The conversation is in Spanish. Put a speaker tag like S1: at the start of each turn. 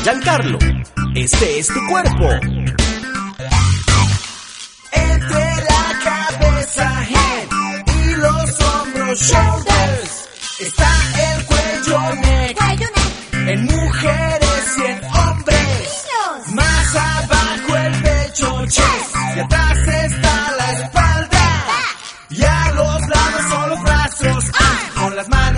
S1: Giancarlo, este es tu cuerpo.
S2: Entre la cabeza, head, y los hombros, shoulders, está el cuello, neck, en mujeres y en hombres. Más abajo el pecho, chest, y atrás está la espalda. Y a los lados son los brazos, con las manos